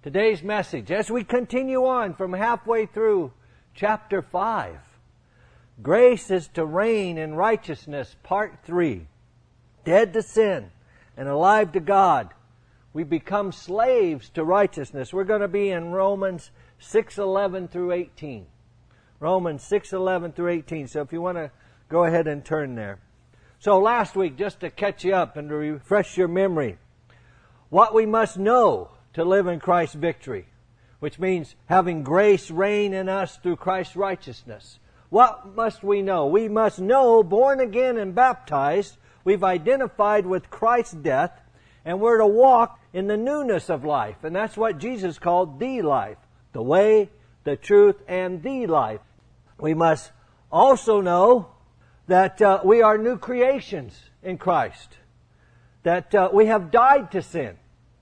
today's message, as we continue on from halfway through chapter 5. Grace is to reign in righteousness, part 3. Dead to sin and alive to God. We become slaves to righteousness. We're going to be in Romans 6:11 through 18. Romans 6:11 through 18. So if you want to go ahead and turn there. So last week, just to catch you up and to refresh your memory, what we must know to live in Christ's victory, which means having grace reign in us through Christ's righteousness. What must we know? We must know, born again and baptized, we've identified with Christ's death, and we're to walk in the newness of life. And that's what Jesus called the life, the way, the truth, and the life. We must also know that we are new creations in Christ, that we have died to sin,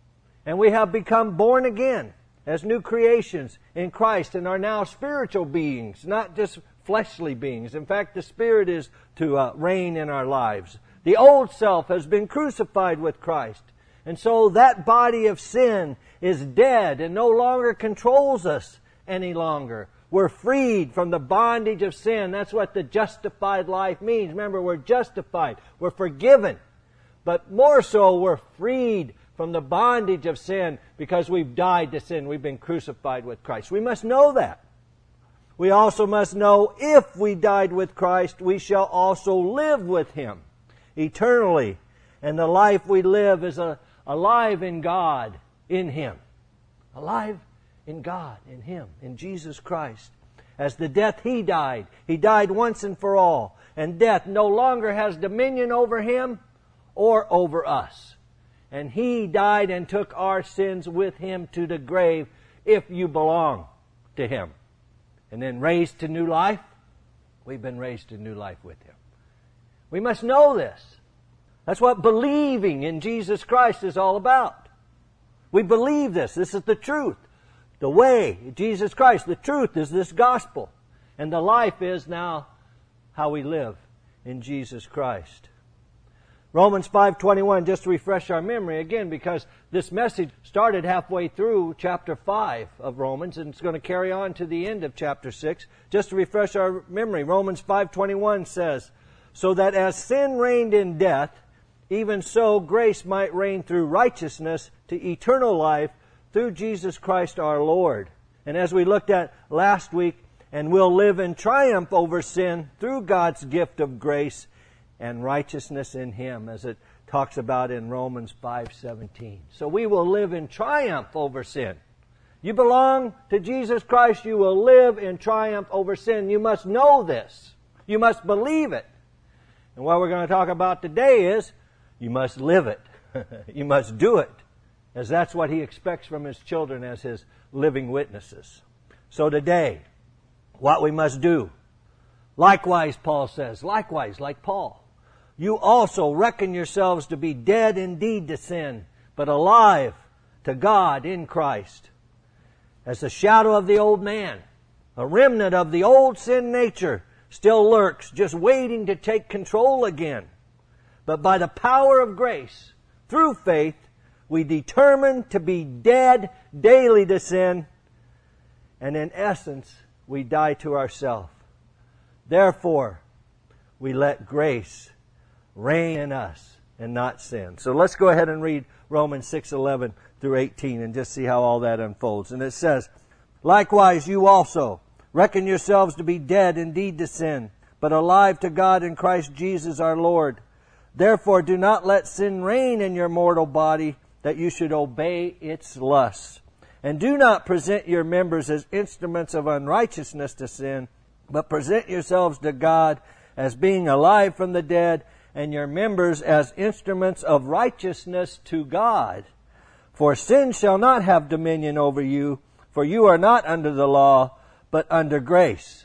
and we have become born again as new creations in Christ and are now spiritual beings, not just fleshly beings. In fact, the Spirit is to reign in our lives. The old self has been crucified with Christ. And so that body of sin is dead and no longer controls us any longer. We're freed from the bondage of sin. That's what the justified life means. Remember, we're justified. We're forgiven. But more so, we're freed from the bondage of sin because we've died to sin. We've been crucified with Christ. We must know that. We also must know if we died with Christ, we shall also live with Him eternally. And the life we live is alive in God, in Him. Alive in God, in Him, in Jesus Christ. As the death He died once and for all. And death no longer has dominion over Him or over us. And He died and took our sins with Him to the grave if you belong to Him. And then raised to new life, we've been raised to new life with Him. We must know this. That's what believing in Jesus Christ is all about. We believe this. This is the truth. The way, Jesus Christ, the truth is this gospel. And the life is now how we live in Jesus Christ. Romans 5:21, just to refresh our memory again, because this message started halfway through chapter 5 of Romans, and it's going to carry on to the end of chapter 6. Just to refresh our memory, Romans 5:21 says, "So that as sin reigned in death, even so grace might reign through righteousness to eternal life through Jesus Christ our Lord." And as we looked at last week, and we'll live in triumph over sin through God's gift of grace and righteousness in Him, as it talks about in Romans 5:17. So we will live in triumph over sin. You belong to Jesus Christ, you will live in triumph over sin. You must know this. You must believe it. And what we're going to talk about today is, you must live it. You must do it, as that's what He expects from His children as His living witnesses. So today, what we must do. Likewise, Paul says, likewise, like Paul, you also reckon yourselves to be dead indeed to sin, but alive to God in Christ. As the shadow of the old man, a remnant of the old sin nature still lurks, just waiting to take control again. But by the power of grace, through faith, we determine to be dead daily to sin, and in essence, we die to ourselves. Therefore, we let grace reign in us and not sin. So let's go ahead and read Romans 6:11 through 18 and just see how all that unfolds. And it says, "Likewise you also reckon yourselves to be dead indeed to sin, but alive to God in Christ Jesus our Lord. Therefore do not let sin reign in your mortal body, that you should obey its lusts. And do not present your members as instruments of unrighteousness to sin, but present yourselves to God as being alive from the dead, and your members as instruments of righteousness to God. For sin shall not have dominion over you, for you are not under the law, but under grace.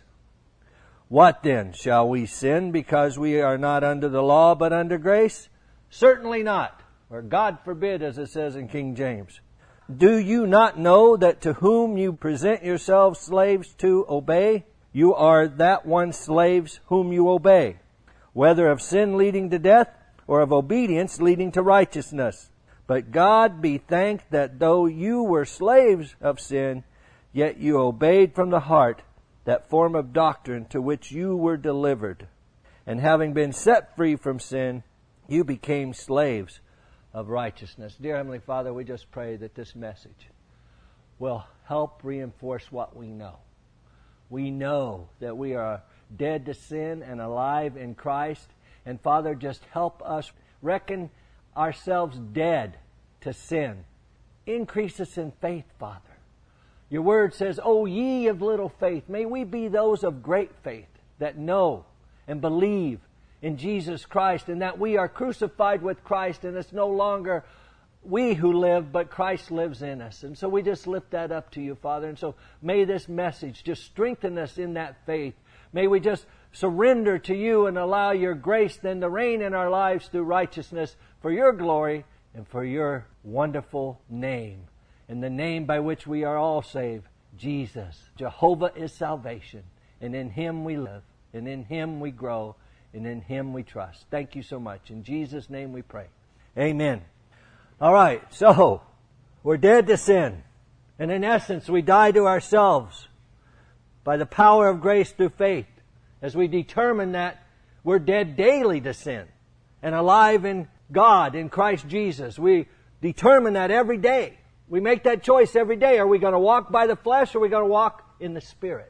What then? Shall we sin because we are not under the law, but under grace? Certainly not. Or God forbid, as it says in King James. Do you not know that to whom you present yourselves slaves to obey, you are that one slaves whom you obey, whether of sin leading to death or of obedience leading to righteousness? But God be thanked that though you were slaves of sin, yet you obeyed from the heart that form of doctrine to which you were delivered. And having been set free from sin, you became slaves of righteousness. Dear Heavenly Father, we just pray that this message will help reinforce what we know. We know that we are dead to sin and alive in Christ. And Father, just help us reckon ourselves dead to sin. Increase us in faith, Father. Your word says, O ye of little faith, may we be those of great faith that know and believe in Jesus Christ, and that we are crucified with Christ, and it's no longer we who live, but Christ lives in us. And so we just lift that up to you, Father. And so may this message just strengthen us in that faith. May we just surrender to you and allow your grace then to reign in our lives through righteousness for your glory and for your wonderful name. In the name by which we are all saved, Jesus. Jehovah is salvation, and in Him we live, and in Him we grow, and in Him we trust. Thank you so much. In Jesus' name we pray. Amen. All right, so we're dead to sin. And in essence, we die to ourselves by the power of grace through faith, as we determine that we're dead daily to sin and alive in God, in Christ Jesus. We determine that every day. We make that choice every day. Are we going to walk by the flesh, or are we going to walk in the Spirit?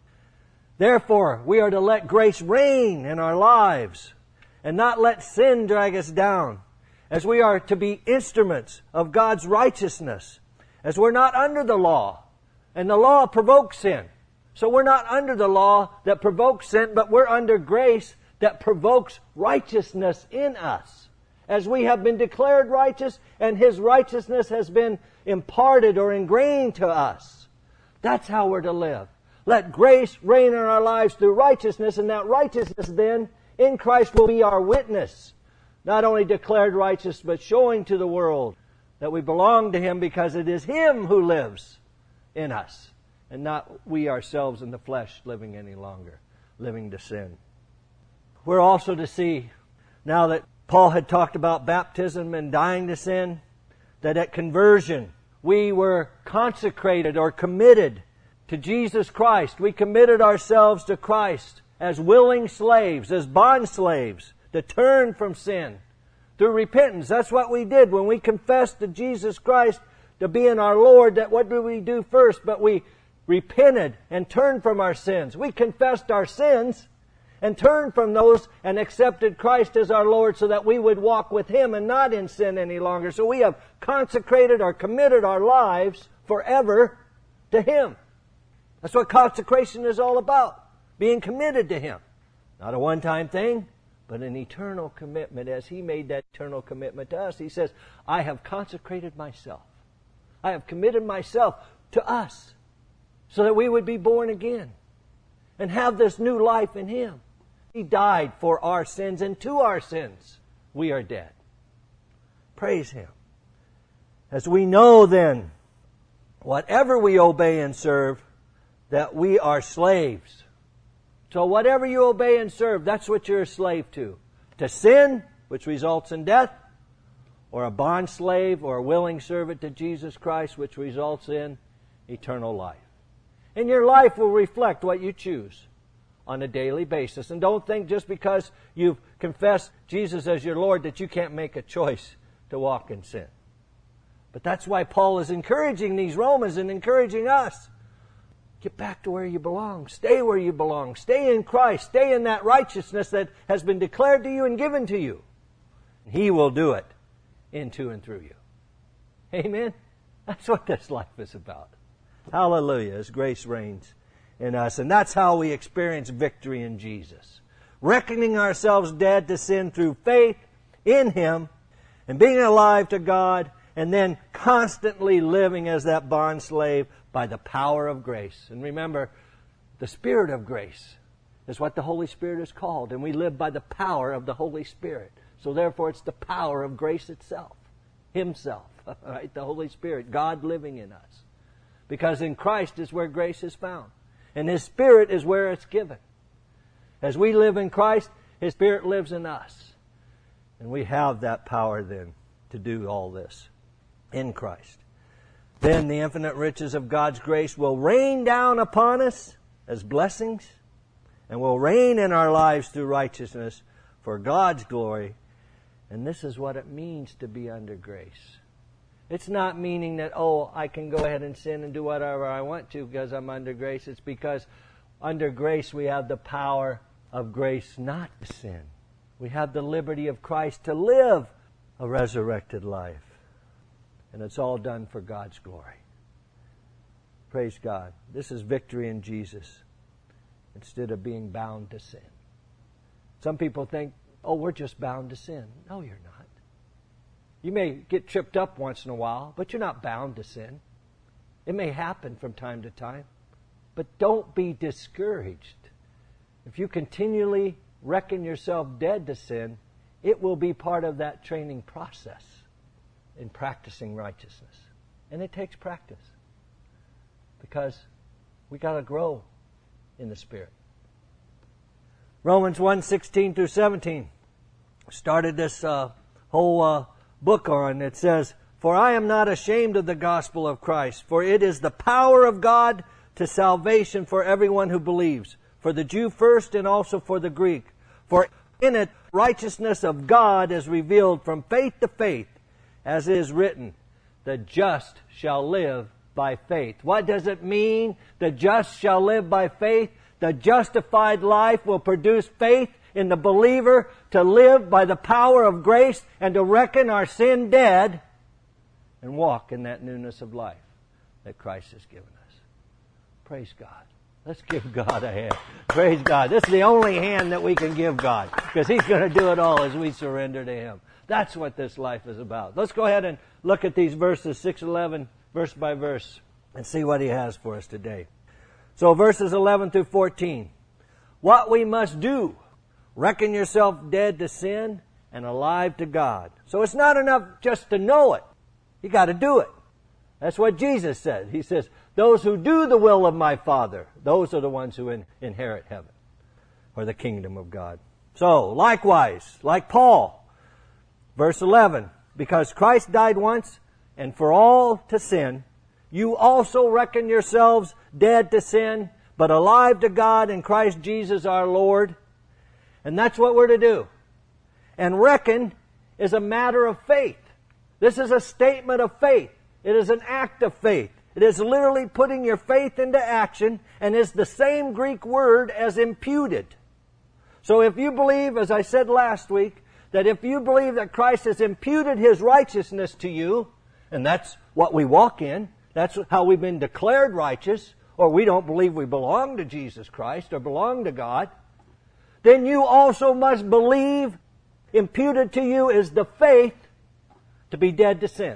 Therefore, we are to let grace reign in our lives and not let sin drag us down, as we are to be instruments of God's righteousness, as we're not under the law, and the law provokes sin. So we're not under the law that provokes sin, but we're under grace that provokes righteousness in us, as we have been declared righteous and His righteousness has been imparted or ingrained to us. That's how we're to live. Let grace reign in our lives through righteousness, and that righteousness then in Christ will be our witness. Not only declared righteous, but showing to the world that we belong to Him, because it is Him who lives in us, and not we ourselves in the flesh living any longer, living to sin. We're also to see, now that Paul had talked about baptism and dying to sin, that at conversion we were consecrated or committed to Jesus Christ. We committed ourselves to Christ as willing slaves, as bond slaves, to turn from sin through repentance. That's what we did when we confessed to Jesus Christ to being our Lord. That what did we do first? But we repented and turned from our sins. We confessed our sins and turned from those and accepted Christ as our Lord, so that we would walk with Him and not in sin any longer. So we have consecrated or committed our lives forever to Him. That's what consecration is all about. Being committed to Him. Not a one-time thing, but an eternal commitment. As He made that eternal commitment to us, He says, I have consecrated myself. I have committed myself to us, so that we would be born again and have this new life in Him. He died for our sins, and to our sins we are dead. Praise Him. As we know then, whatever we obey and serve, that we are slaves. So whatever you obey and serve, that's what you're a slave to. To sin, which results in death, or a bond slave or a willing servant to Jesus Christ, which results in eternal life. And your life will reflect what you choose on a daily basis. And don't think just because you've confessed Jesus as your Lord that you can't make a choice to walk in sin. But that's why Paul is encouraging these Romans and encouraging us. Get back to where you belong. Stay where you belong. Stay in Christ. Stay in that righteousness that has been declared to you and given to you. He will do it into and through you. Amen? That's what this life is about. Hallelujah, as grace reigns in us. And that's how we experience victory in Jesus. Reckoning ourselves dead to sin through faith in Him, and being alive to God, and then constantly living as that bond slave by the power of grace. And remember, the Spirit of grace is what the Holy Spirit is called, and we live by the power of the Holy Spirit. So therefore, it's the power of grace itself, Himself, right? The Holy Spirit, God living in us. Because in Christ is where grace is found, and His Spirit is where it's given. As we live in Christ, His Spirit lives in us, and we have that power then to do all this in Christ. Then the infinite riches of God's grace will rain down upon us as blessings and will reign in our lives through righteousness for God's glory. And this is what it means to be under grace. It's not meaning that, I can go ahead and sin and do whatever I want to because I'm under grace. It's because under grace we have the power of grace not to sin. We have the liberty of Christ to live a resurrected life. And it's all done for God's glory. Praise God. This is victory in Jesus instead of being bound to sin. Some people think, we're just bound to sin. No, you're not. You may get tripped up once in a while, but you're not bound to sin. It may happen from time to time. But don't be discouraged. If you continually reckon yourself dead to sin, it will be part of that training process in practicing righteousness. And it takes practice. Because we got to grow in the Spirit. Romans 1:16 through 17 started this whole book on. It says, "For I am not ashamed of the gospel of Christ, for it is the power of God to salvation for everyone who believes, for the Jew first and also for the Greek. For in it righteousness of God is revealed from faith to faith, as is written, the just shall live by faith." What does it mean? The just shall live by faith. The justified life will produce faith in the believer to live by the power of grace and to reckon our sin dead and walk in that newness of life that Christ has given us. Praise God. Let's give God a hand. Praise God. This is the only hand that we can give God because He's going to do it all as we surrender to Him. That's what this life is about. Let's go ahead and look at these verses, 6-11, verse by verse, and see what He has for us today. So verses 11 through 14. What we must do. Reckon yourself dead to sin and alive to God. So it's not enough just to know it. You got to do it. That's what Jesus said. He says, those who do the will of my Father, those are the ones who inherit heaven or the kingdom of God. So, likewise, like Paul, verse 11, because Christ died once and for all to sin, you also reckon yourselves dead to sin, but alive to God in Christ Jesus our Lord. And that's what we're to do. And reckon is a matter of faith. This is a statement of faith. It is an act of faith. It is literally putting your faith into action and is the same Greek word as imputed. So if you believe, as I said last week, that if you believe that Christ has imputed His righteousness to you, and that's what we walk in, that's how we've been declared righteous, or we don't believe we belong to Jesus Christ or belong to God, then you also must believe imputed to you is the faith to be dead to sin.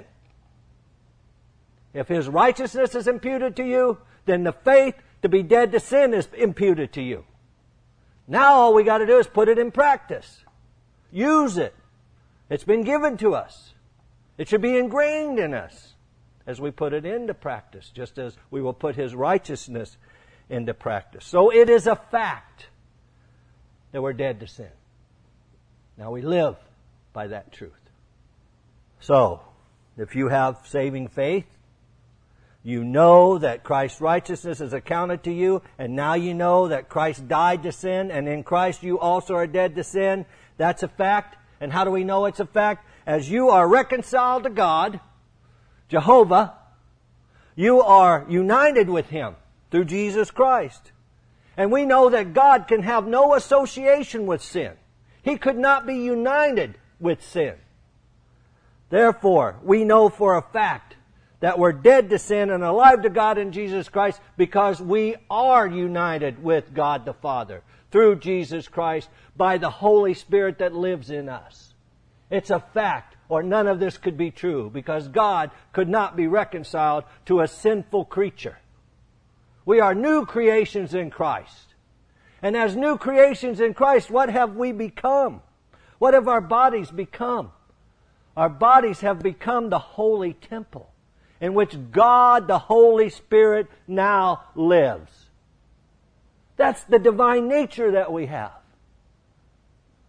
If His righteousness is imputed to you, then the faith to be dead to sin is imputed to you. Now all we got to do is put it in practice. Use it. It's been given to us. It should be ingrained in us as we put it into practice, just as we will put His righteousness into practice. So it is a fact that we're dead to sin. Now we live by that truth. So, if you have saving faith, you know that Christ's righteousness is accounted to you, and now you know that Christ died to sin, and in Christ you also are dead to sin. That's a fact. And how do we know it's a fact? As you are reconciled to God, Jehovah, you are united with Him through Jesus Christ. And we know that God can have no association with sin. He could not be united with sin. Therefore, we know for a fact that we're dead to sin and alive to God in Jesus Christ because we are united with God the Father through Jesus Christ by the Holy Spirit that lives in us. It's a fact, or none of this could be true because God could not be reconciled to a sinful creature. We are new creations in Christ. And as new creations in Christ, what have we become? What have our bodies become? Our bodies have become the holy temple in which God, the Holy Spirit, now lives. That's the divine nature that we have.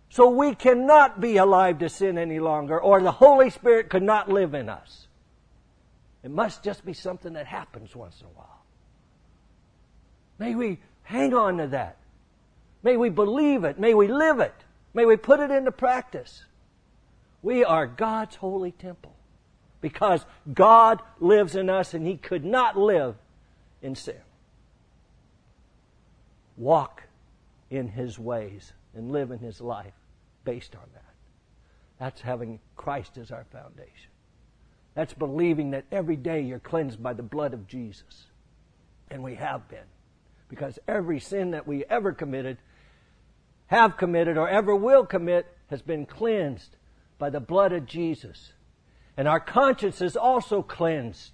So we cannot be alive to sin any longer, or the Holy Spirit could not live in us. It must just be something that happens once in a while. May we hang on to that. May we believe it. May we live it. May we put it into practice. We are God's holy temple because God lives in us and He could not live in sin. Walk in His ways and live in His life based on that. That's having Christ as our foundation. That's believing that every day you're cleansed by the blood of Jesus. And we have been. Because every sin that we ever committed, have committed, or ever will commit has been cleansed by the blood of Jesus. And our conscience is also cleansed.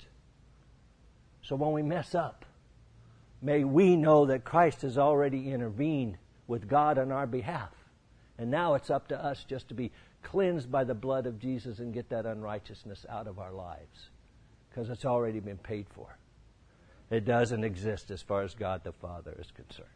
So when we mess up, may we know that Christ has already intervened with God on our behalf. And now it's up to us just to be cleansed by the blood of Jesus and get that unrighteousness out of our lives. Because it's already been paid for. It doesn't exist as far as God the Father is concerned.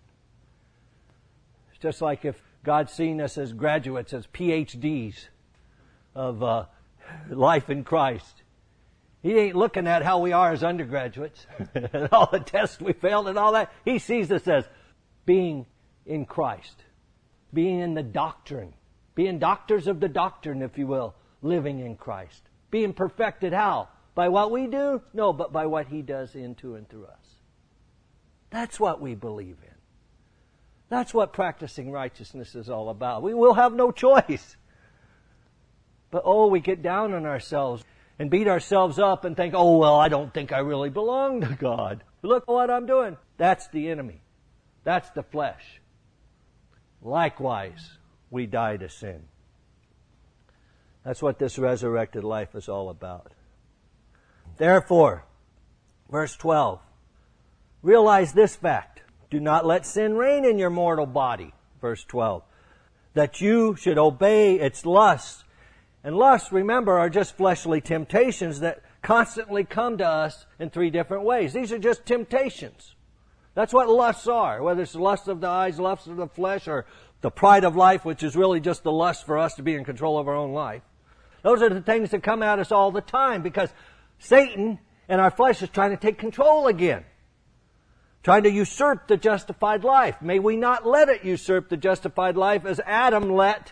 It's just like if God's seen us as graduates, as PhDs of life in Christ. He ain't looking at how we are as undergraduates and all the tests we failed and all that. He sees us as being in Christ, being in the doctrine, being doctors of the doctrine, if you will, living in Christ. Being perfected how? By what we do? No, but by what He does into and through us. That's what we believe in. That's what practicing righteousness is all about. We will have no choice. But we get down on ourselves and beat ourselves up and think, I don't think I really belong to God. Look what I'm doing. That's the enemy. That's the flesh. Likewise, we die to sin. That's what this resurrected life is all about. Therefore, verse 12, realize this fact. Do not let sin reign in your mortal body, verse 12, that you should obey its lusts. And lusts, remember, are just fleshly temptations that constantly come to us in three different ways. These are just temptations. That's what lusts are, whether it's the lust of the eyes, lust of the flesh, or the pride of life, which is really just the lust for us to be in control of our own life. Those are the things that come at us all the time because Satan and our flesh is trying to take control again. Trying to usurp the justified life. May we not let it usurp the justified life as Adam let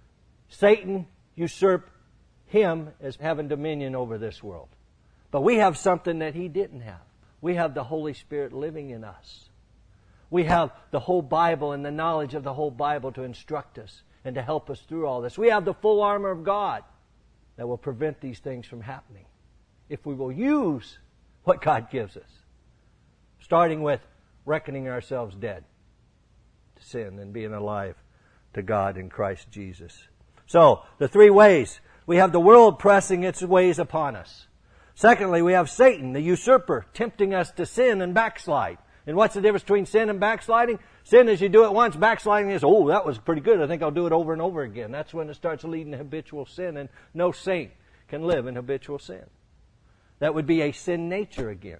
Satan usurp him as having dominion over this world. But we have something that he didn't have. We have the Holy Spirit living in us. We have the whole Bible and the knowledge of the whole Bible to instruct us and to help us through all this. We have the full armor of God that will prevent these things from happening if we will use what God gives us. Starting with reckoning ourselves dead to sin and being alive to God in Christ Jesus. So, the three ways. We have the world pressing its ways upon us. Secondly, we have Satan, the usurper, tempting us to sin and backslide. And what's the difference between sin and backsliding? Sin is you do it once, backsliding is, that was pretty good. I think I'll do it over and over again. That's when it starts leading to habitual sin, and no saint can live in habitual sin. That would be a sin nature again.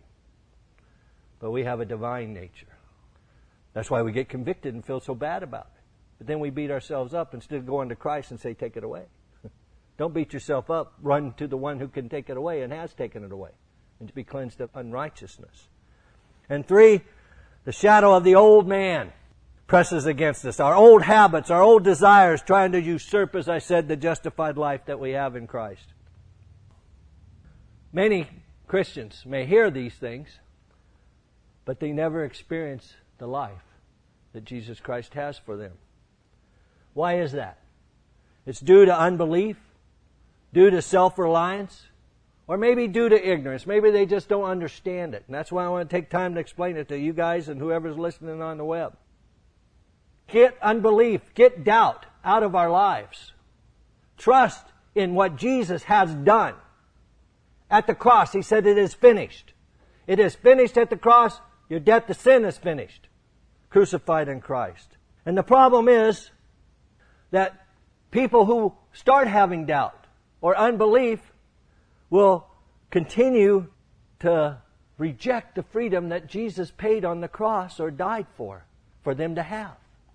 But we have a divine nature. That's why we get convicted and feel so bad about it. But then we beat ourselves up instead of going to Christ and say, take it away. Don't beat yourself up. Run to the one who can take it away and has taken it away. And to be cleansed of unrighteousness. And 3, the shadow of the old man presses against us. Our old habits, our old desires, trying to usurp, as I said, the justified life that we have in Christ. Many Christians may hear these things, but they never experience the life that Jesus Christ has for them. Why is that? It's due to unbelief, due to self-reliance, or maybe due to ignorance. Maybe they just don't understand it. And that's why I want to take time to explain it to you guys and whoever's listening on the web. Get unbelief, get doubt out of our lives. Trust in what Jesus has done. At the cross, He said it is finished. It is finished at the cross. Your debt to sin is finished. Crucified in Christ. And the problem is that people who start having doubt or unbelief will continue to reject the freedom that Jesus paid on the cross or died for them to have.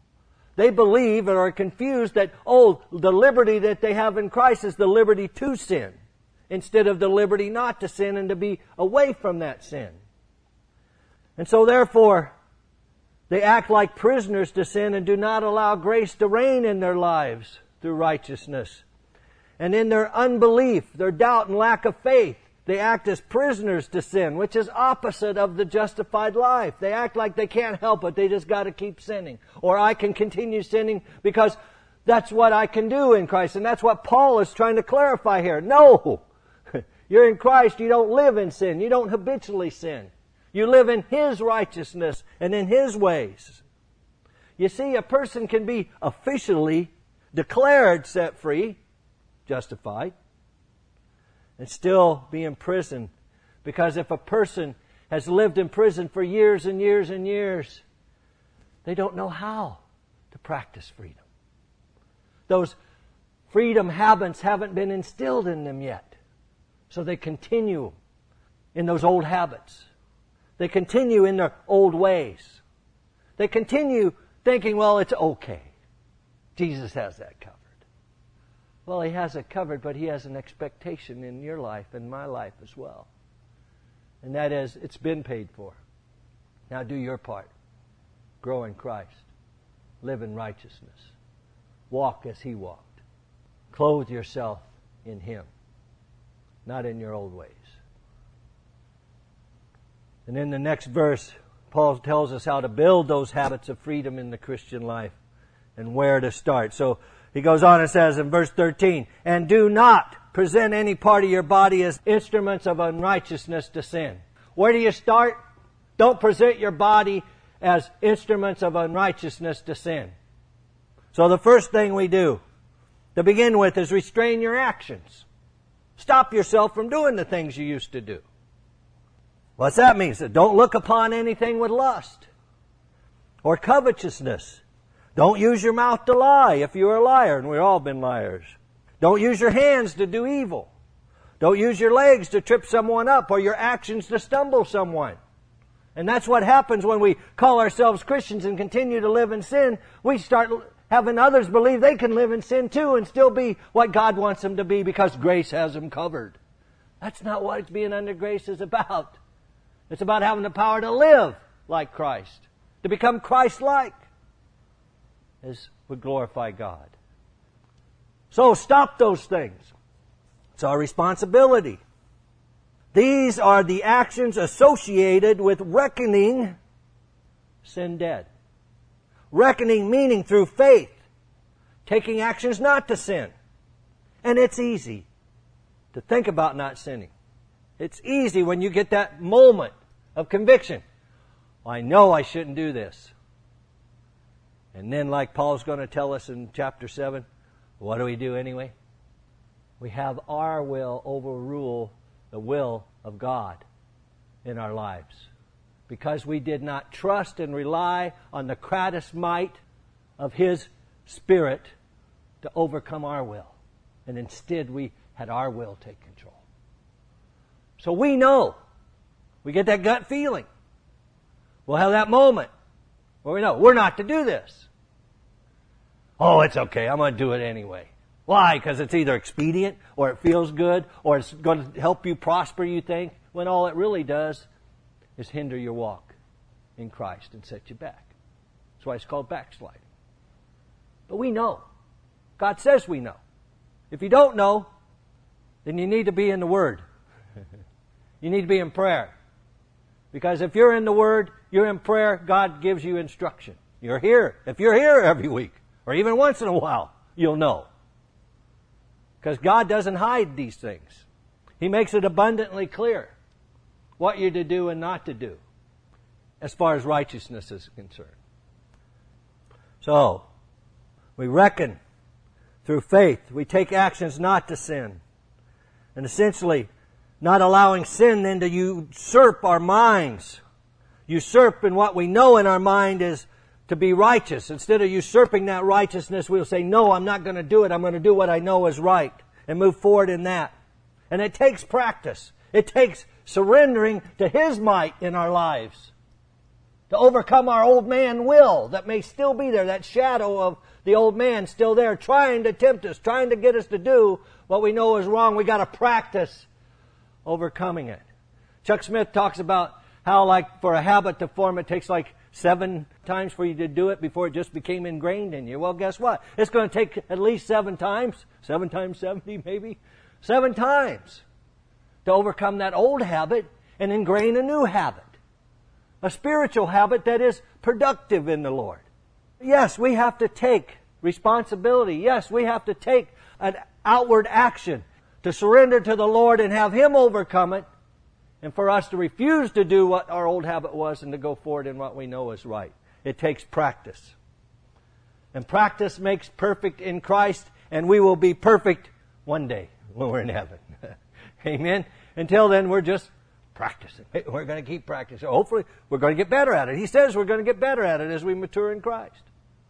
They believe or are confused that, the liberty that they have in Christ is the liberty to sin, instead of the liberty not to sin and to be away from that sin. And so therefore, they act like prisoners to sin and do not allow grace to reign in their lives through righteousness. And in their unbelief, their doubt and lack of faith, they act as prisoners to sin, which is opposite of the justified life. They act like they can't help it. They just got to keep sinning. Or I can continue sinning because that's what I can do in Christ. And that's what Paul is trying to clarify here. No! You're in Christ. You don't live in sin. You don't habitually sin. You live in His righteousness and in His ways. You see, a person can be officially declared set free, justified, and still be in prison. Because if a person has lived in prison for years and years and years, they don't know how to practice freedom. Those freedom habits haven't been instilled in them yet. So they continue in those old habits. They continue in their old ways. They continue thinking, well, it's okay. Jesus has that covered. Well, He has it covered, but He has an expectation in your life and my life as well. And that is, it's been paid for. Now do your part. Grow in Christ. Live in righteousness. Walk as He walked. Clothe yourself in Him, not in your old ways. And in the next verse, Paul tells us how to build those habits of freedom in the Christian life and where to start. So he goes on and says in verse 13, and do not present any part of your body as instruments of unrighteousness to sin. Where do you start? Don't present your body as instruments of unrighteousness to sin. So the first thing we do to begin with is restrain your actions. Stop yourself from doing the things you used to do. What's that mean? So don't look upon anything with lust or covetousness. Don't use your mouth to lie if you're a liar, and we've all been liars. Don't use your hands to do evil. Don't use your legs to trip someone up or your actions to stumble someone. And that's what happens when we call ourselves Christians and continue to live in sin. We start having others believe they can live in sin too and still be what God wants them to be because grace has them covered. That's not what being under grace is about. It's about having the power to live like Christ, to become Christ-like, as would glorify God. So stop those things. It's our responsibility. These are the actions associated with reckoning sin dead. Reckoning meaning through faith, taking actions not to sin. And it's easy to think about not sinning. It's easy when you get that moment of conviction. I know I shouldn't do this. And then, like Paul's going to tell us in chapter 7, what do we do anyway? We have our will overrule the will of God in our lives. Because we did not trust and rely on the kratos might of His Spirit to overcome our will. And instead we had our will take control. So we know. We get that gut feeling. We'll have that moment where we know we're not to do this. Oh, it's okay. I'm going to do it anyway. Why? Because it's either expedient or it feels good or it's going to help you prosper, you think, when all it really does is hinder your walk in Christ and set you back. That's why it's called backsliding. But we know. God says we know. If you don't know, then you need to be in the Word. You need to be in prayer. Because if you're in the Word, you're in prayer, God gives you instruction. You're here. If you're here every week, or even once in a while, you'll know. Because God doesn't hide these things. He makes it abundantly clear what you're to do and not to do as far as righteousness is concerned. So, we reckon through faith. We take actions not to sin. And essentially, not allowing sin then to usurp our minds. Usurp in what we know in our mind is to be righteous. Instead of usurping that righteousness, we'll say, no, I'm not going to do it. I'm going to do what I know is right and move forward in that. And it takes practice. It takes surrendering to His might in our lives. To overcome our old man will that may still be there, that shadow of the old man still there, trying to tempt us, trying to get us to do what we know is wrong. We got to practice overcoming it. Chuck Smith talks about how, like, for a habit to form, it takes like 7 times for you to do it before it just became ingrained in you. Well, guess what? It's going to take at least 7 times. 7 times 70, maybe. 7 times to overcome that old habit and ingrain a new habit. A spiritual habit that is productive in the Lord. Yes, we have to take responsibility. Yes, we have to take an outward action to surrender to the Lord and have Him overcome it, and for us to refuse to do what our old habit was and to go forward in what we know is right. It takes practice. And practice makes perfect in Christ, and we will be perfect one day when we're in heaven. Amen? Until then, we're just practicing. We're going to keep practicing. Hopefully, we're going to get better at it. He says we're going to get better at it as we mature in Christ.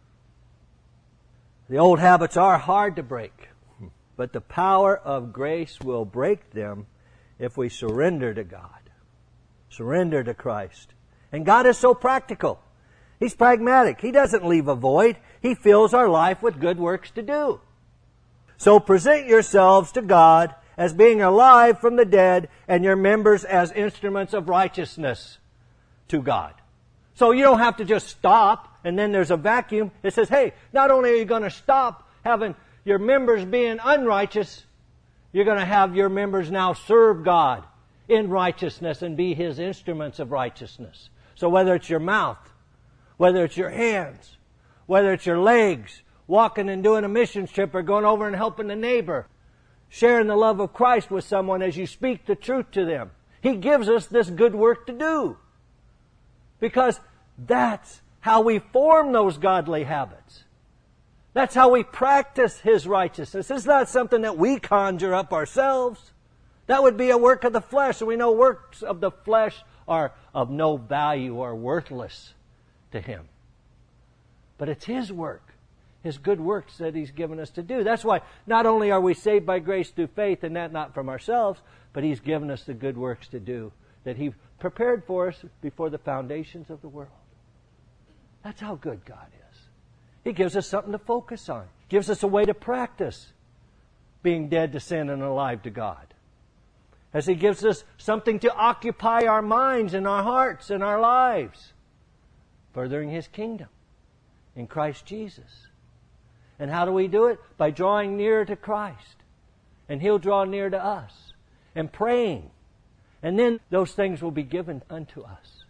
The old habits are hard to break, but the power of grace will break them if we surrender to God. Surrender to Christ. And God is so practical. He's pragmatic. He doesn't leave a void. He fills our life with good works to do. So present yourselves to God as being alive from the dead, and your members as instruments of righteousness to God. So you don't have to just stop, and then there's a vacuum. It says, hey, not only are you going to stop having your members being unrighteous, you're going to have your members now serve God in righteousness and be His instruments of righteousness. So whether it's your mouth, whether it's your hands, whether it's your legs, walking and doing a mission trip or going over and helping a neighbor, sharing the love of Christ with someone as you speak the truth to them. He gives us this good work to do. Because that's how we form those godly habits. That's how we practice His righteousness. It's not something that we conjure up ourselves. That would be a work of the flesh. And we know works of the flesh are of no value or worthless to Him. But it's His work. His good works that He's given us to do. That's why not only are we saved by grace through faith, and that not from ourselves, but He's given us the good works to do that He prepared for us before the foundations of the world. That's how good God is. He gives us something to focus on. Gives us a way to practice being dead to sin and alive to God. As He gives us something to occupy our minds and our hearts and our lives, furthering His kingdom in Christ Jesus. And how do we do it? By drawing near to Christ. And He'll draw near to us. And praying. And then those things will be given unto us.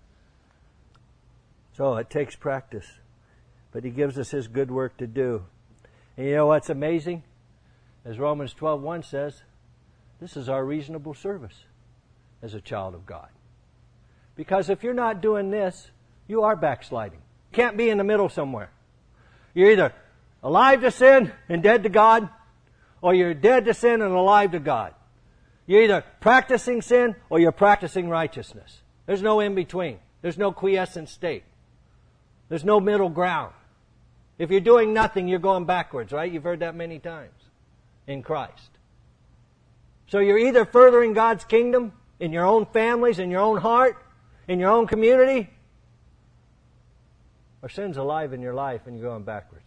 So it takes practice. But He gives us His good work to do. And you know what's amazing? As Romans 12:1 says, this is our reasonable service as a child of God. Because if you're not doing this, you are backsliding. You can't be in the middle somewhere. You're either alive to sin and dead to God, or you're dead to sin and alive to God. You're either practicing sin or you're practicing righteousness. There's no in between. There's no quiescent state. There's no middle ground. If you're doing nothing, you're going backwards, right? You've heard that many times in Christ. So you're either furthering God's kingdom in your own families, in your own heart, in your own community, or sin's alive in your life and you're going backwards.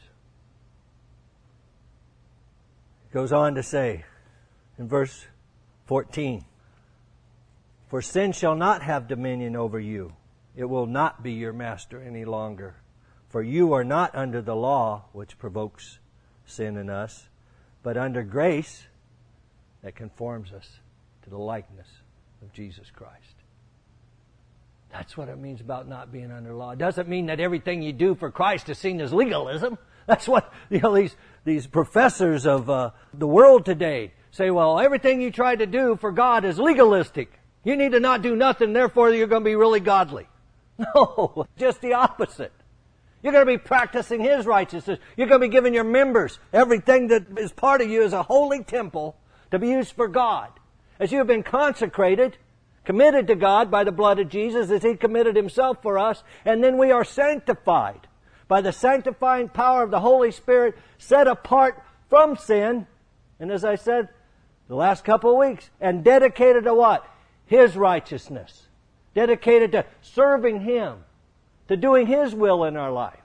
It goes on to say in verse 14, for sin shall not have dominion over you. It will not be your master any longer. For you are not under the law, which provokes sin in us, but under grace that conforms us to the likeness of Jesus Christ. That's what it means about not being under law. It doesn't mean that everything you do for Christ is seen as legalism. That's what these professors of the world today say, well, everything you try to do for God is legalistic. You need to not do nothing, therefore you're going to be really godly. No, just the opposite. You're going to be practicing His righteousness. You're going to be giving your members everything that is part of you as a holy temple to be used for God. As you have been consecrated, committed to God by the blood of Jesus, as He committed Himself for us, and then we are sanctified by the sanctifying power of the Holy Spirit, set apart from sin, and as I said the last couple of weeks, and dedicated to what? His righteousness. Dedicated to serving Him to doing His will in our life.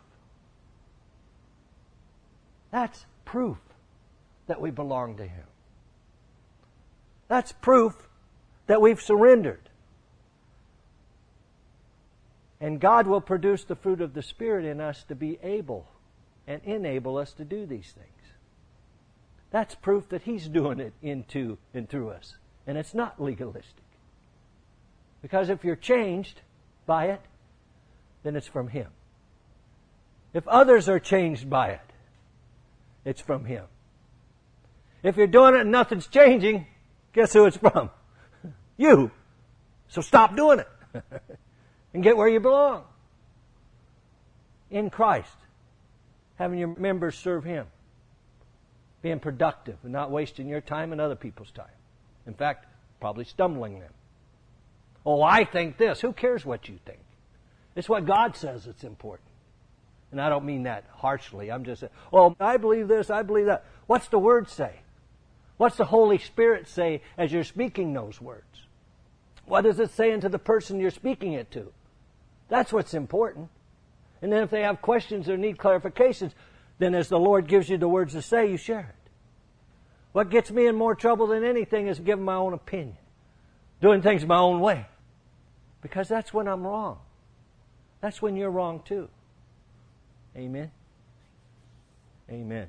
That's proof that we belong to Him. That's proof that we've surrendered. And God will produce the fruit of the Spirit in us to be able and enable us to do these things. That's proof that He's doing it into and through us. And it's not legalistic. Because if you're changed by it, then it's from Him. If others are changed by it, it's from Him. If you're doing it and nothing's changing, guess who it's from? You. So stop doing it. And get where you belong. In Christ. Having your members serve Him. Being productive and not wasting your time and other people's time. In fact, probably stumbling them. Oh, I think this. Who cares what you think? It's what God says that's important. And I don't mean that harshly. I'm just saying, oh, I believe this, I believe that. What's the Word say? What's the Holy Spirit say as you're speaking those words? What is it saying to the person you're speaking it to? That's what's important. And then if they have questions or need clarifications, then as the Lord gives you the words to say, you share it. What gets me in more trouble than anything is giving my own opinion. Doing things my own way. Because that's when I'm wrong. That's when you're wrong too. Amen? Amen.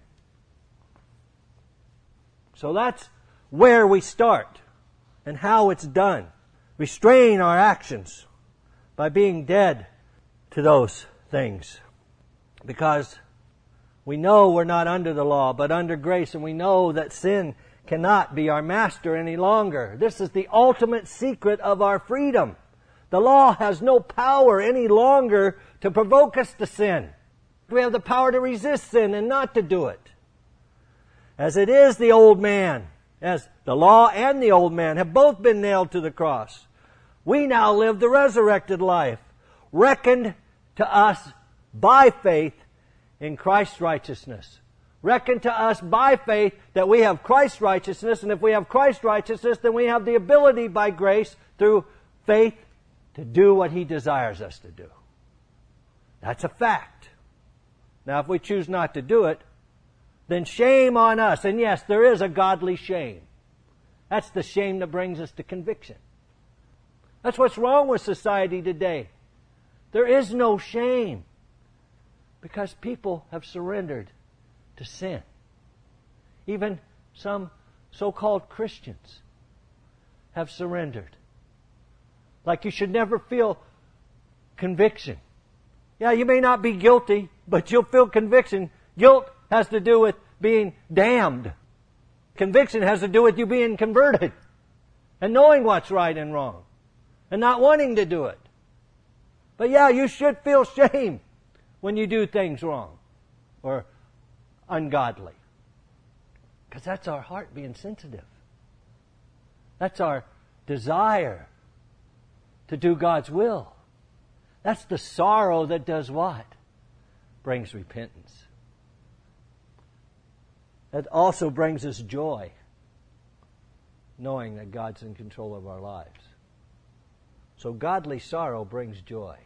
So that's where we start and how it's done. Restrain our actions by being dead to those things. Because we know we're not under the law, but under grace, and we know that sin cannot be our master any longer. This is the ultimate secret of our freedom. The law has no power any longer to provoke us to sin. We have the power to resist sin and not to do it. As it is the old man, as the law and the old man have both been nailed to the cross, we now live the resurrected life, reckoned to us by faith in Christ's righteousness. Reckoned to us by faith that we have Christ's righteousness, and if we have Christ's righteousness, then we have the ability by grace through faith to do what He desires us to do. That's a fact. Now, if we choose not to do it, then shame on us. And yes, there is a godly shame. That's the shame that brings us to conviction. That's what's wrong with society today. There is no shame because people have surrendered to sin. Even some so-called Christians have surrendered. Like you should never feel conviction. Yeah, you may not be guilty, but you'll feel conviction. Guilt has to do with being damned. Conviction has to do with you being converted and knowing what's right and wrong and not wanting to do it. But yeah, you should feel shame when you do things wrong or ungodly. Because that's our heart being sensitive. That's our desire to do God's will. That's the sorrow that does what? Brings repentance. It also brings us joy, knowing that God's in control of our lives. So godly sorrow brings joy.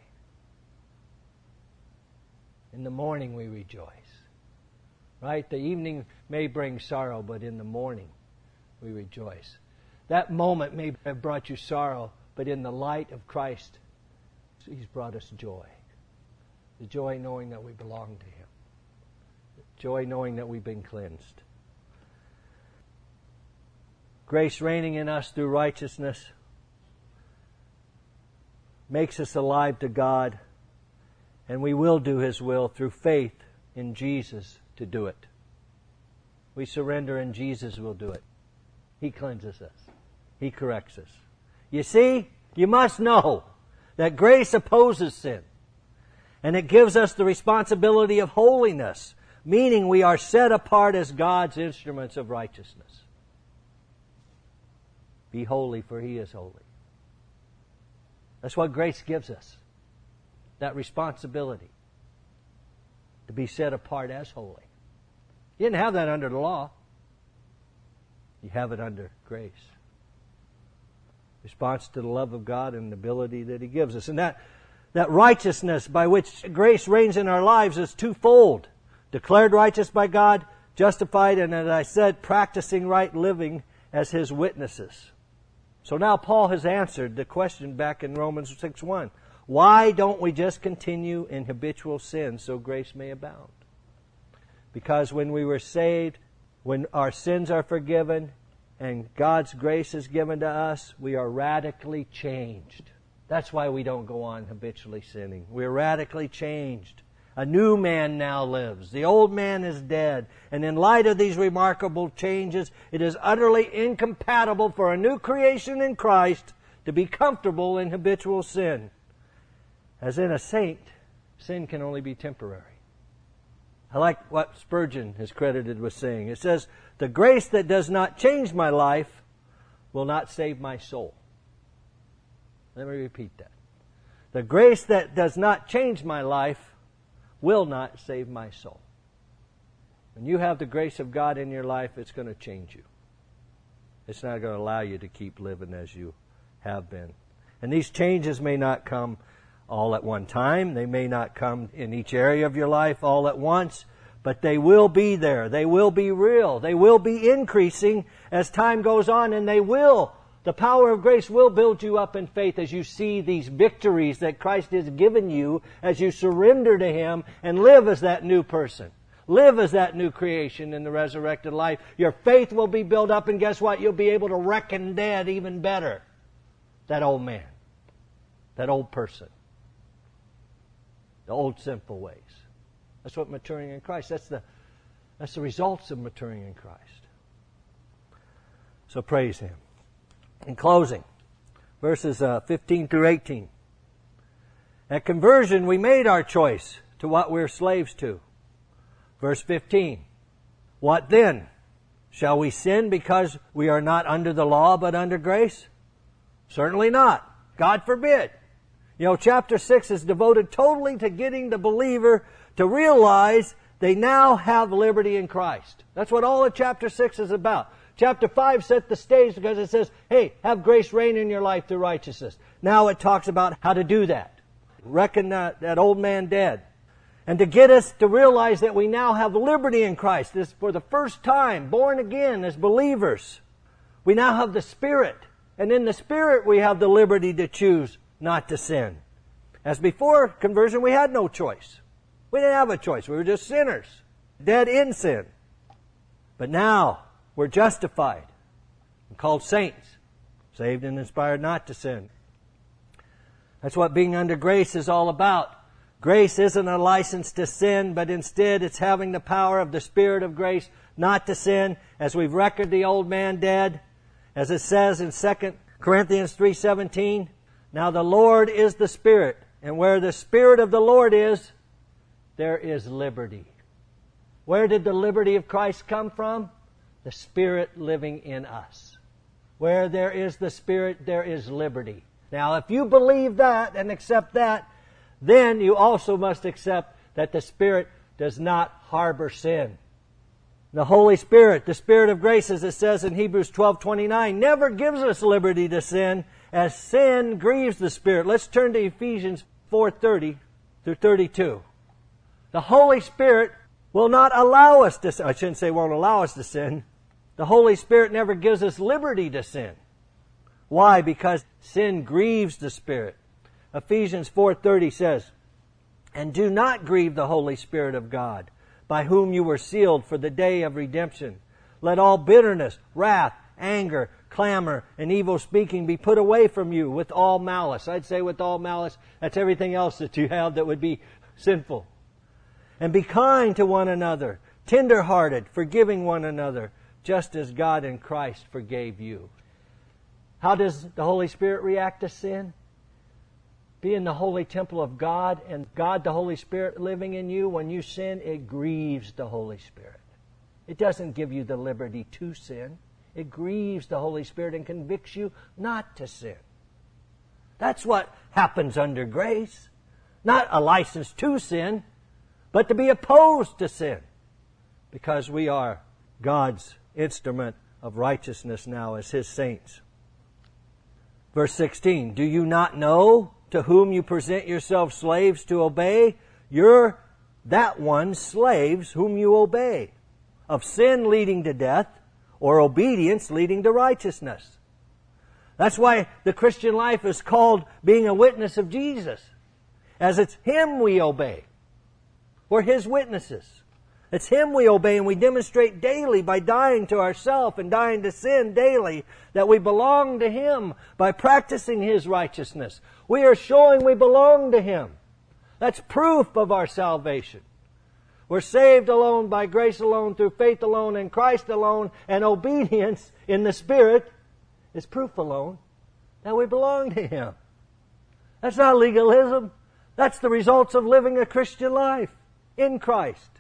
In the morning we rejoice. Right? The evening may bring sorrow, but in the morning we rejoice. That moment may have brought you sorrow, but in the light of Christ, He's brought us joy. The joy knowing that we belong to Him. The joy knowing that we've been cleansed. Grace reigning in us through righteousness makes us alive to God, and we will do His will through faith in Jesus to do it. We surrender and Jesus will do it. He cleanses us. He corrects us. You see, you must know that grace opposes sin. And it gives us the responsibility of holiness, meaning we are set apart as God's instruments of righteousness. Be holy, for He is holy. That's what grace gives us. That responsibility to be set apart as holy. You didn't have that under the law. You have it under grace. Response to the love of God and the ability that He gives us. And that that righteousness by which grace reigns in our lives is twofold. Declared righteous by God, justified, and as I said, practicing right living as His witnesses. So now Paul has answered the question back in Romans 6:1. Why don't we just continue in habitual sin so grace may abound? Because when we were saved, when our sins are forgiven and God's grace is given to us, we are radically changed. That's why we don't go on habitually sinning. We're radically changed. A new man now lives. The old man is dead. And in light of these remarkable changes, it is utterly incompatible for a new creation in Christ to be comfortable in habitual sin. As in a saint, sin can only be temporary. I like what Spurgeon is credited with saying. It says, "The grace that does not change my life will not save my soul." Let me repeat that. The grace that does not change my life will not save my soul. When you have the grace of God in your life, it's going to change you. It's not going to allow you to keep living as you have been. And these changes may not come all at one time. They may not come in each area of your life all at once, but they will be there. They will be real. They will be increasing as time goes on, and the power of grace will build you up in faith as you see these victories that Christ has given you as you surrender to Him and live as that new person. Live as that new creation in the resurrected life. Your faith will be built up, and guess what? You'll be able to reckon dead even better. That old man. That old person. The old sinful ways. That's what maturing in Christ. That's the results of maturing in Christ. So praise Him. In closing, verses 15 through 18. At conversion, we made our choice to what we're slaves to. Verse 15. What then? Shall we sin because we are not under the law but under grace? Certainly not. God forbid. Chapter 6 is devoted totally to getting the believer to realize they now have liberty in Christ. That's what all of chapter 6 is about. Chapter 5 set the stage because it says, hey, have grace reign in your life through righteousness. Now it talks about how to do that. Reckon that old man dead. And to get us to realize that we now have liberty in Christ. This for the first time, born again as believers. We now have the Spirit. And in the Spirit we have the liberty to choose not to sin. As before conversion, we had no choice. We didn't have a choice. We were just sinners, dead in sin. But now we're justified and called saints, saved and inspired not to sin. That's what being under grace is all about. Grace isn't a license to sin, but instead it's having the power of the Spirit of grace not to sin, as we've reckoned the old man dead, as it says in 2 Corinthians 3:17. Now the Lord is the Spirit, and where the Spirit of the Lord is, there is liberty. Where did the liberty of Christ come from? The Spirit living in us. Where there is the Spirit, there is liberty. Now, if you believe that and accept that, then you also must accept that the Spirit does not harbor sin. The Holy Spirit, the Spirit of grace, as it says in Hebrews 12:29, never gives us liberty to sin, as sin grieves the Spirit. Let's turn to Ephesians 4:30 through 32. The Holy Spirit will not allow us to sin. I shouldn't say won't allow us to sin. The Holy Spirit never gives us liberty to sin. Why? Because sin grieves the Spirit. Ephesians 4:30 says, "And do not grieve the Holy Spirit of God, by whom you were sealed for the day of redemption. Let all bitterness, wrath, anger, clamor, and evil speaking be put away from you with all malice." I'd say with all malice, that's everything else that you have that would be sinful. "And be kind to one another, tender-hearted, forgiving one another, just as God in Christ forgave you." How does the Holy Spirit react to sin? Being the holy temple of God and God, the Holy Spirit, living in you, when you sin, it grieves the Holy Spirit. It doesn't give you the liberty to sin. It grieves the Holy Spirit and convicts you not to sin. That's what happens under grace. Not a license to sin, but to be opposed to sin. Because we are God's instrument of righteousness now as His saints. Verse 16, "Do you not know to whom you present yourselves slaves to obey, you're that one's slaves whom you obey, of sin leading to death, or obedience leading to righteousness. That's why the Christian life is called being a witness of Jesus, as it's Him we obey. We're His witnesses. It's Him we obey, and we demonstrate daily by dying to ourselves and dying to sin daily that we belong to Him by practicing His righteousness. We are showing we belong to Him. That's proof of our salvation. We're saved alone, by grace alone, through faith alone, in Christ alone, and obedience in the Spirit is proof alone that we belong to Him. That's not legalism. That's the results of living a Christian life in Christ.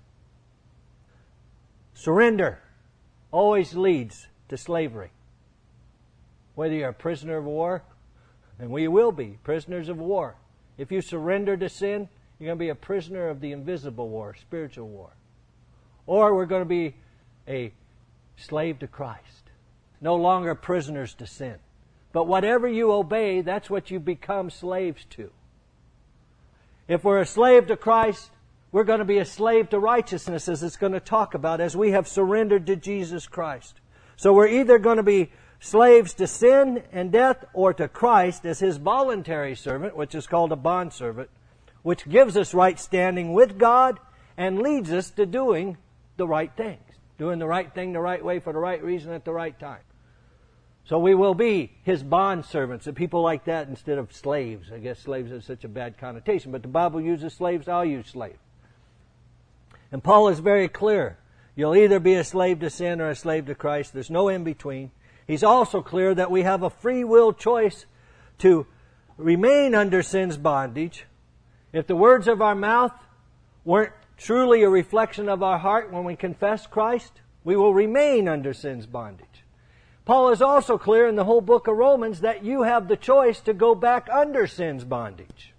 Surrender always leads to slavery. Whether you're a prisoner of war, and we will be prisoners of war. If you surrender to sin, you're going to be a prisoner of the invisible war, spiritual war. Or we're going to be a slave to Christ. No longer prisoners to sin. But whatever you obey, that's what you become slaves to. If we're a slave to Christ, we're going to be a slave to righteousness, as it's going to talk about, as we have surrendered to Jesus Christ. So we're either going to be slaves to sin and death, or to Christ as His voluntary servant, which is called a bondservant, which gives us right standing with God and leads us to doing the right things. Doing the right thing the right way for the right reason at the right time. So we will be His bondservants, and people like that instead of slaves. I guess slaves is such a bad connotation, but the Bible uses slaves, I'll use slave. And Paul is very clear. You'll either be a slave to sin or a slave to Christ. There's no in between. He's also clear that we have a free will choice to remain under sin's bondage. If the words of our mouth weren't truly a reflection of our heart when we confess Christ, we will remain under sin's bondage. Paul is also clear in the whole book of Romans that you have the choice to go back under sin's bondage.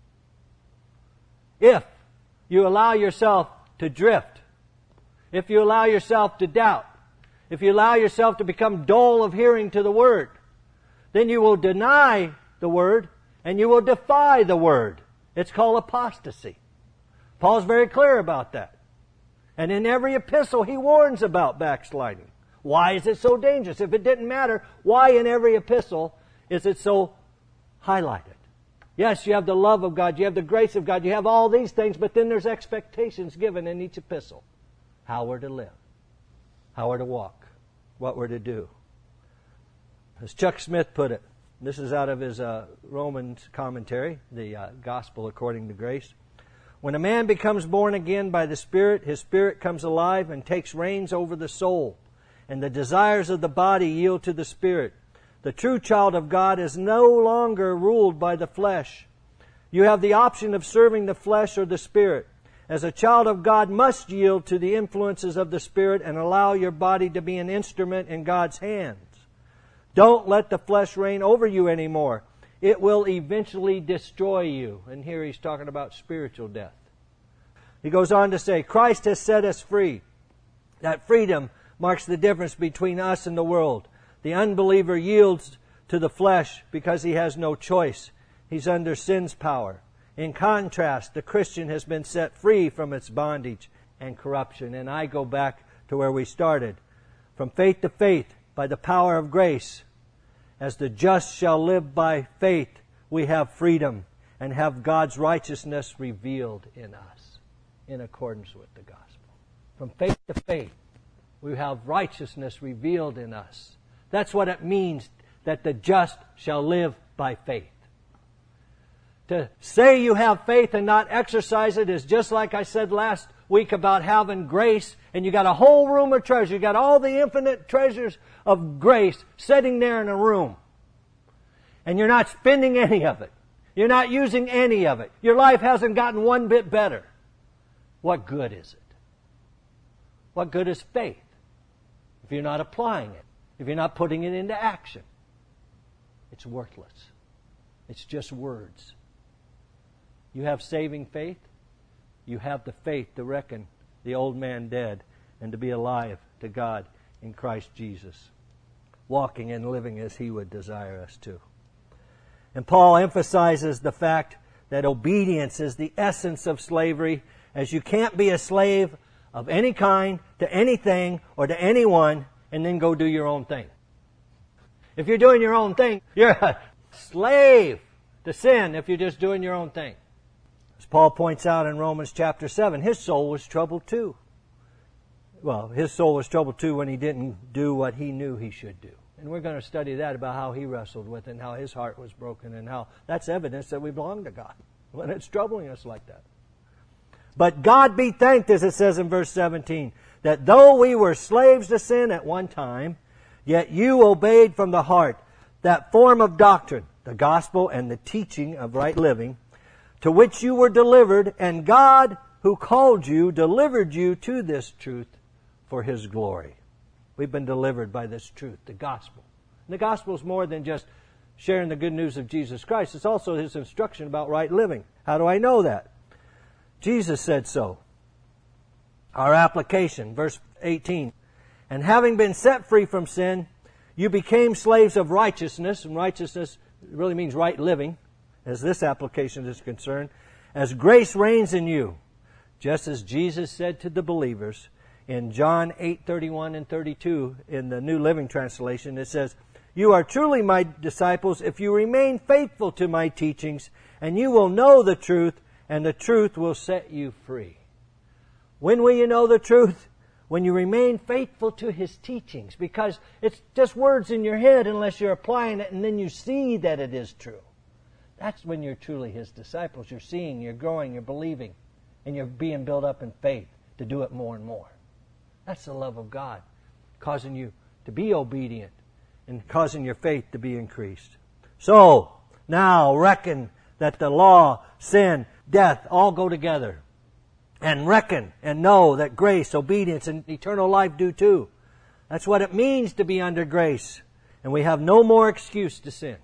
If you allow yourself to drift, if you allow yourself to doubt, if you allow yourself to become dull of hearing to the Word, then you will deny the Word and you will defy the Word. It's called apostasy. Paul's very clear about that. And in every epistle he warns about backsliding. Why is it so dangerous? If it didn't matter, why in every epistle is it so highlighted? Yes, you have the love of God, you have the grace of God, you have all these things, but then there's expectations given in each epistle. How we're to live, how we're to walk, what we're to do. As Chuck Smith put it, this is out of his Romans commentary, the Gospel According to Grace. When a man becomes born again by the Spirit, his spirit comes alive and takes reins over the soul, and the desires of the body yield to the Spirit. The true child of God is no longer ruled by the flesh. You have the option of serving the flesh or the Spirit. As a child of God must yield to the influences of the Spirit and allow your body to be an instrument in God's hands. Don't let the flesh reign over you anymore. It will eventually destroy you. And here he's talking about spiritual death. He goes on to say, Christ has set us free. That freedom marks the difference between us and the world. The unbeliever yields to the flesh because he has no choice. He's under sin's power. In contrast, the Christian has been set free from its bondage and corruption. And I go back to where we started. From faith to faith, by the power of grace, as the just shall live by faith, we have freedom and have God's righteousness revealed in us in accordance with the gospel. From faith to faith, we have righteousness revealed in us. That's what it means that the just shall live by faith. To say you have faith and not exercise it is just like I said last week about having grace, and you got a whole room of treasure. You got all the infinite treasures of grace sitting there in a room. And you're not spending any of it. You're not using any of it. Your life hasn't gotten one bit better. What good is it? What good is faith if you're not applying it? If you're not putting it into action? It's worthless. It's just words. You have saving faith. You have the faith to reckon the old man dead and to be alive to God in Christ Jesus, walking and living as He would desire us to. And Paul emphasizes the fact that obedience is the essence of slavery, as you can't be a slave of any kind to anything or to anyone and then go do your own thing. If you're doing your own thing, you're a slave to sin if you're just doing your own thing. As Paul points out in Romans chapter 7, his soul was troubled too. Well, his soul was troubled too when he didn't do what he knew he should do. And we're going to study that about how he wrestled with it and how his heart was broken and how that's evidence that we belong to God when it's troubling us like that. But God be thanked, as it says in verse 17, that though we were slaves to sin at one time, yet you obeyed from the heart that form of doctrine, the gospel and the teaching of right living, to which you were delivered, and God who called you delivered you to this truth for His glory. We've been delivered by this truth, the gospel. And the gospel is more than just sharing the good news of Jesus Christ. It's also His instruction about right living. How do I know that? Jesus said so. Our application, verse 18. And having been set free from sin, you became slaves of righteousness. And righteousness really means right living, as this application is concerned. As grace reigns in you, just as Jesus said to the believers in John 8:31 and 32 in the New Living Translation, it says, you are truly my disciples if you remain faithful to my teachings, and you will know the truth, and the truth will set you free. When will you know the truth? When you remain faithful to His teachings, because it's just words in your head unless you're applying it and then you see that it is true. That's when you're truly His disciples. You're seeing, you're growing, you're believing, and you're being built up in faith to do it more and more. That's the love of God, causing you to be obedient and causing your faith to be increased. So, now reckon that the law, sin, death all go together. And reckon and know that grace, obedience, and eternal life do too. That's what it means to be under grace. And we have no more excuse to sin,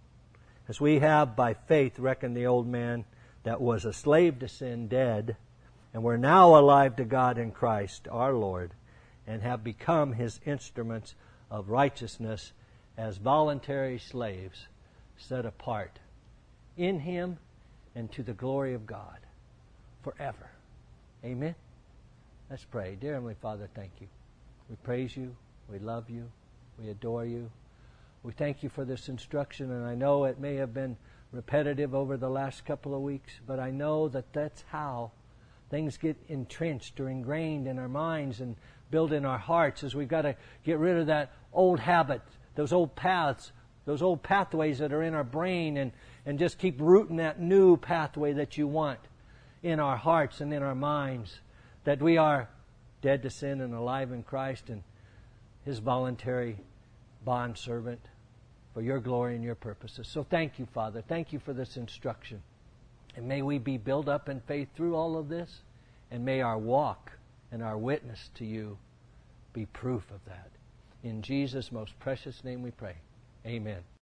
as we have by faith reckoned the old man that was a slave to sin dead, and we're now alive to God in Christ our Lord, and have become His instruments of righteousness as voluntary slaves set apart in Him and to the glory of God forever. Amen? Let's pray. Dear Heavenly Father, thank you. We praise you. We love you. We adore you. We thank you for this instruction, and I know it may have been repetitive over the last couple of weeks, but I know that that's how things get entrenched or ingrained in our minds and built in our hearts, as we've got to get rid of that old habit, those old paths, those old pathways that are in our brain, and just keep rooting that new pathway that you want in our hearts and in our minds, that we are dead to sin and alive in Christ and His voluntary bondservant for your glory and your purposes. So thank you, Father. Thank you for this instruction. And may we be built up in faith through all of this, and may our walk and our witness to you be proof of that. In Jesus' most precious name we pray. Amen.